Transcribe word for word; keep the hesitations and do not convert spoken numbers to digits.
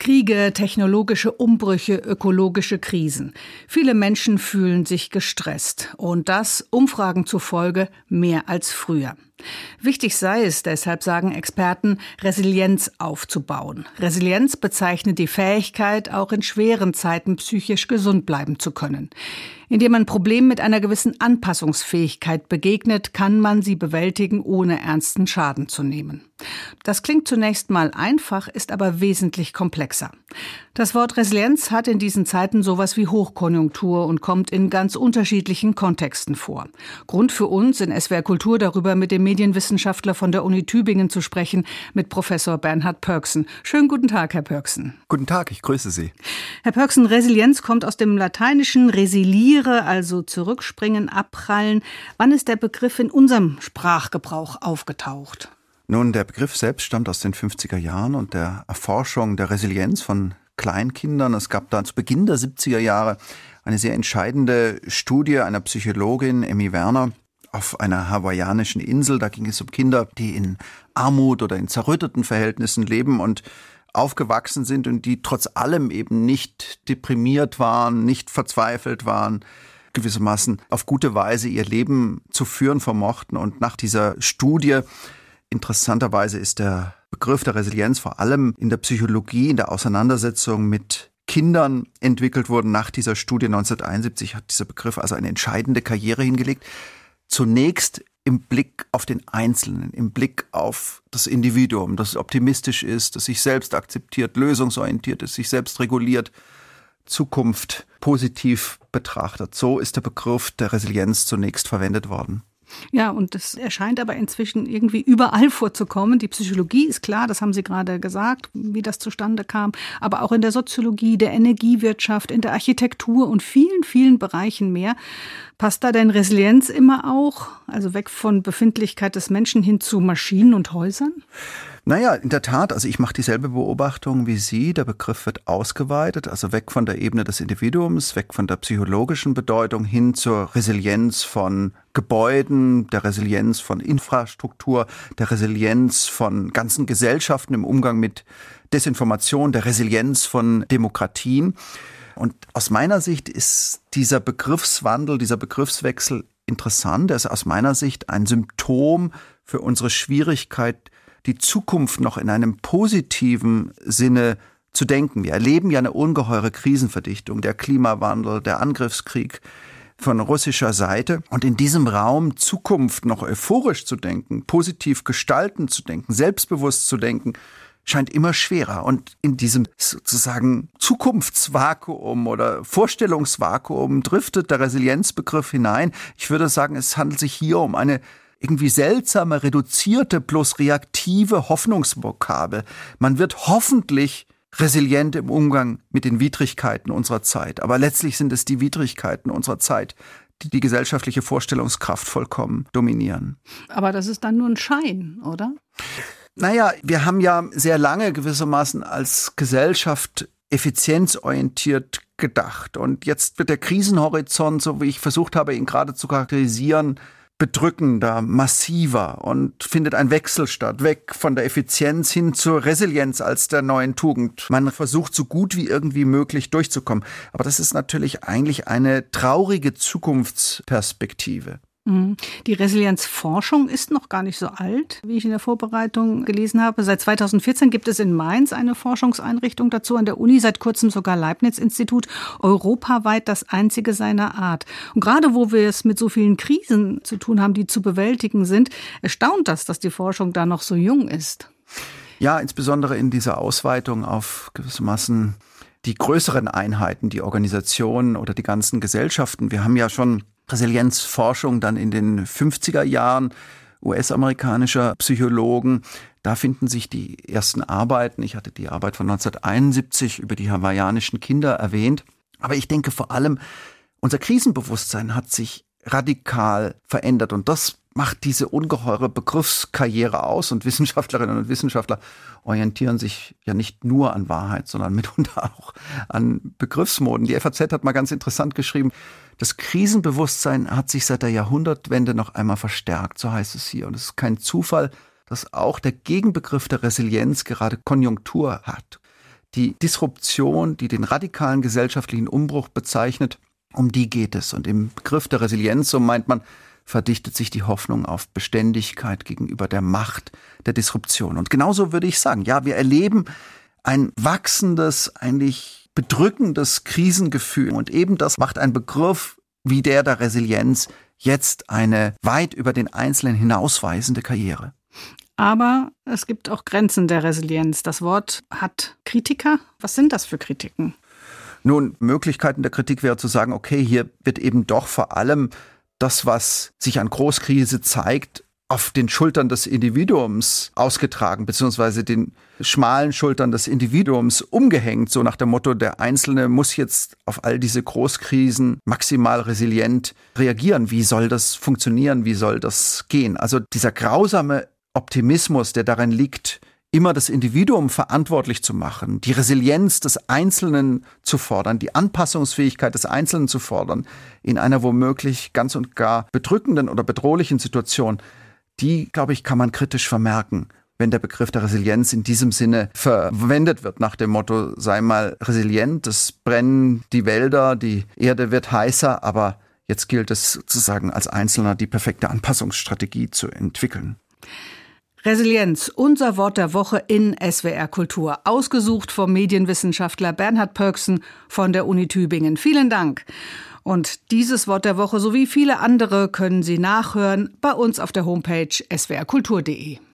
Kriege, technologische Umbrüche, ökologische Krisen. Viele Menschen fühlen sich gestresst. Und das, Umfragen zufolge, mehr als früher. Wichtig sei es, deshalb sagen Experten, Resilienz aufzubauen. Resilienz bezeichnet die Fähigkeit, auch in schweren Zeiten psychisch gesund bleiben zu können. Indem man Problemen mit einer gewissen Anpassungsfähigkeit begegnet, kann man sie bewältigen, ohne ernsten Schaden zu nehmen. Das klingt zunächst mal einfach, ist aber wesentlich komplexer. Das Wort Resilienz hat in diesen Zeiten sowas wie Hochkonjunktur und kommt in ganz unterschiedlichen Kontexten vor. Grund für uns in S W R Kultur darüber mit dem Medienwissenschaftler von der Uni Tübingen zu sprechen, mit Professor Bernhard Pörksen. Schönen guten Tag, Herr Pörksen. Guten Tag, ich grüße Sie. Herr Pörksen, Resilienz kommt aus dem Lateinischen resiliere, also zurückspringen, abprallen. Wann ist der Begriff in unserem Sprachgebrauch aufgetaucht? Nun, der Begriff selbst stammt aus den fünfziger Jahren und der Erforschung der Resilienz von Kleinkindern. Es gab da zu Beginn der siebziger Jahre eine sehr entscheidende Studie einer Psychologin, Emmy Werner, auf einer hawaiianischen Insel. Da ging es um Kinder, die in Armut oder in zerrütteten Verhältnissen leben und aufgewachsen sind und die trotz allem eben nicht deprimiert waren, nicht verzweifelt waren, gewissermaßen auf gute Weise ihr Leben zu führen vermochten. Und nach dieser Studie, interessanterweise ist der Begriff der Resilienz vor allem in der Psychologie, in der Auseinandersetzung mit Kindern entwickelt worden. Nach dieser Studie neunzehnhunderteinundsiebzig hat dieser Begriff also eine entscheidende Karriere hingelegt. Zunächst im Blick auf den Einzelnen, im Blick auf das Individuum, das optimistisch ist, das sich selbst akzeptiert, lösungsorientiert ist, sich selbst reguliert, Zukunft positiv betrachtet. So ist der Begriff der Resilienz zunächst verwendet worden. Ja, und das erscheint aber inzwischen irgendwie überall vorzukommen. Die Psychologie ist klar, das haben Sie gerade gesagt, wie das zustande kam, aber auch in der Soziologie, der Energiewirtschaft, in der Architektur und vielen, vielen Bereichen mehr. Passt da denn Resilienz immer auch, also weg von Befindlichkeit des Menschen hin zu Maschinen und Häusern? Naja, in der Tat, also ich mache dieselbe Beobachtung wie Sie. Der Begriff wird ausgeweitet, also weg von der Ebene des Individuums, weg von der psychologischen Bedeutung hin zur Resilienz von Gebäuden, der Resilienz von Infrastruktur, der Resilienz von ganzen Gesellschaften im Umgang mit Desinformation, der Resilienz von Demokratien. Und aus meiner Sicht ist dieser Begriffswandel, dieser Begriffswechsel interessant. Er ist aus meiner Sicht ein Symptom für unsere Schwierigkeit, die Zukunft noch in einem positiven Sinne zu denken. Wir erleben ja eine ungeheure Krisenverdichtung, der Klimawandel, der Angriffskrieg von russischer Seite. Und in diesem Raum Zukunft noch euphorisch zu denken, positiv gestalten zu denken, selbstbewusst zu denken, scheint immer schwerer. Und in diesem sozusagen Zukunftsvakuum oder Vorstellungsvakuum driftet der Resilienzbegriff hinein. Ich würde sagen, es handelt sich hier um eine irgendwie seltsame, reduzierte, bloß reaktive Hoffnungsvokabel. Man wird hoffentlich resilient im Umgang mit den Widrigkeiten unserer Zeit. Aber letztlich sind es die Widrigkeiten unserer Zeit, die die gesellschaftliche Vorstellungskraft vollkommen dominieren. Aber das ist dann nur ein Schein, oder? Naja, wir haben ja sehr lange gewissermaßen als Gesellschaft effizienzorientiert gedacht. Und jetzt wird der Krisenhorizont, so wie ich versucht habe, ihn gerade zu charakterisieren, bedrückender, massiver und findet ein Wechsel statt, weg von der Effizienz hin zur Resilienz als der neuen Tugend. Man versucht so gut wie irgendwie möglich durchzukommen. Aber das ist natürlich eigentlich eine traurige Zukunftsperspektive. Die Resilienzforschung ist noch gar nicht so alt, wie ich in der Vorbereitung gelesen habe. Seit zweitausendvierzehn gibt es in Mainz eine Forschungseinrichtung dazu an der Uni, seit kurzem sogar Leibniz-Institut, europaweit das einzige seiner Art. Und gerade wo wir es mit so vielen Krisen zu tun haben, die zu bewältigen sind, erstaunt das, dass die Forschung da noch so jung ist. Ja, insbesondere in dieser Ausweitung auf gewissermaßen die größeren Einheiten, die Organisationen oder die ganzen Gesellschaften. Wir haben ja schon Resilienzforschung dann in den fünfziger Jahren U S-amerikanischer Psychologen. Da finden sich die ersten Arbeiten. Ich hatte die Arbeit von neunzehnhunderteinundsiebzig über die hawaiianischen Kinder erwähnt. Aber ich denke vor allem, unser Krisenbewusstsein hat sich radikal verändert. Und das macht diese ungeheure Begriffskarriere aus. Und Wissenschaftlerinnen und Wissenschaftler orientieren sich ja nicht nur an Wahrheit, sondern mitunter auch an Begriffsmoden. Die F A Z hat mal ganz interessant geschrieben, das Krisenbewusstsein hat sich seit der Jahrhundertwende noch einmal verstärkt, so heißt es hier. Und es ist kein Zufall, dass auch der Gegenbegriff der Resilienz gerade Konjunktur hat. Die Disruption, die den radikalen gesellschaftlichen Umbruch bezeichnet, um die geht es. Und im Begriff der Resilienz, so meint man, verdichtet sich die Hoffnung auf Beständigkeit gegenüber der Macht der Disruption. Und genauso würde ich sagen, ja, wir erleben ein wachsendes, eigentlich bedrückendes Krisengefühl. Und eben das macht ein Begriff wie der der Resilienz jetzt eine weit über den Einzelnen hinausweisende Karriere. Aber es gibt auch Grenzen der Resilienz. Das Wort hat Kritiker. Was sind das für Kritiken? Nun, Möglichkeiten der Kritik wäre zu sagen, okay, hier wird eben doch vor allem das, was sich an Großkrise zeigt, auf den Schultern des Individuums ausgetragen, beziehungsweise den schmalen Schultern des Individuums umgehängt, so nach dem Motto, der Einzelne muss jetzt auf all diese Großkrisen maximal resilient reagieren. Wie soll das funktionieren? Wie soll das gehen? Also dieser grausame Optimismus, der darin liegt, immer das Individuum verantwortlich zu machen, die Resilienz des Einzelnen zu fordern, die Anpassungsfähigkeit des Einzelnen zu fordern, in einer womöglich ganz und gar bedrückenden oder bedrohlichen Situation, die, glaube ich, kann man kritisch vermerken, wenn der Begriff der Resilienz in diesem Sinne verwendet wird, nach dem Motto, sei mal resilient, es brennen die Wälder, die Erde wird heißer, aber jetzt gilt es sozusagen als Einzelner die perfekte Anpassungsstrategie zu entwickeln. Resilienz, unser Wort der Woche in S W R Kultur. Ausgesucht vom Medienwissenschaftler Bernhard Pörksen von der Uni Tübingen. Vielen Dank. Und dieses Wort der Woche sowie viele andere können Sie nachhören bei uns auf der Homepage s w r kultur punkt d e.